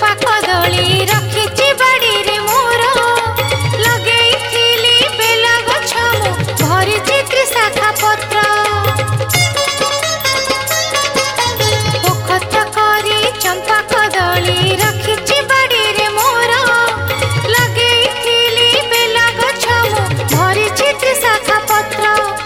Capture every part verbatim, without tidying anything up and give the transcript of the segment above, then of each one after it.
चंपा कदली रखी बाड़ी रे मोर लगे बेला गछ भरी त्रिशाखा पत्र पोखत करी चंपा कदली रखी बाड़ी रे मोर लगे बेला गछ भरी त्रिशाखा पत्र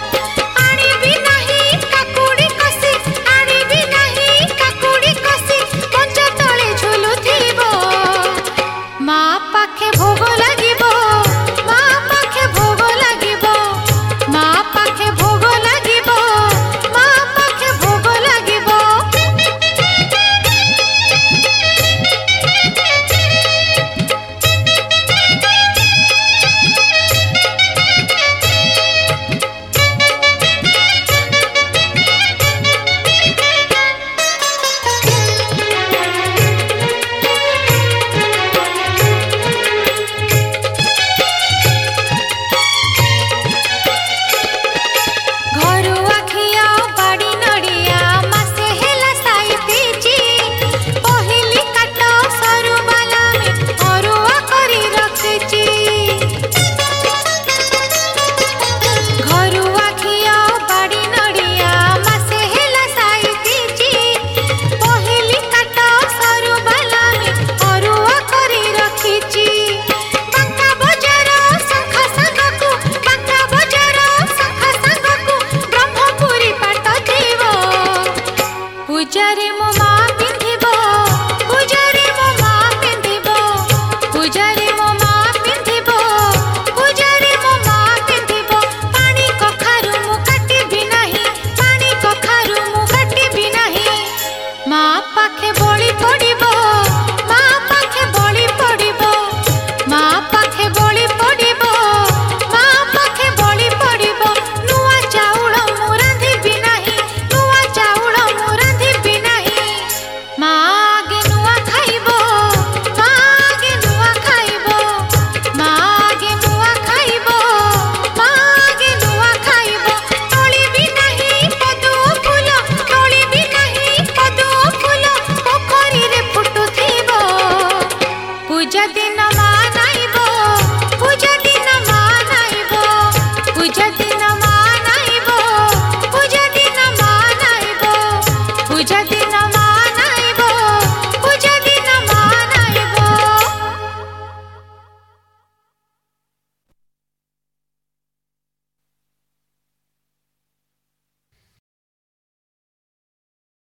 पूजारी मो माँ पिंधिबो पूजारी मो माँ पिंधिबो पूजारी मो माँ पिंधिबो पूजारी मो माँ पिंधिबो पानी कखारु मु काटी भी नहीं पानी कखारु मु काटी भी नहीं माँ पाखे बळी पड़िबो माँ पाखे बळी पड़िबो माँ पाखे बळी पड़िबो माँ पाखे बळी पड़िबो नुआ चाउल मु रांधि भी नहीं नुआ चाउल मु रांधि पूजा दिन मानाइबो पूजा दिन मानाइबो पूजा दिन मानाइबो पूजा दिन मानाइबो पूजा दिन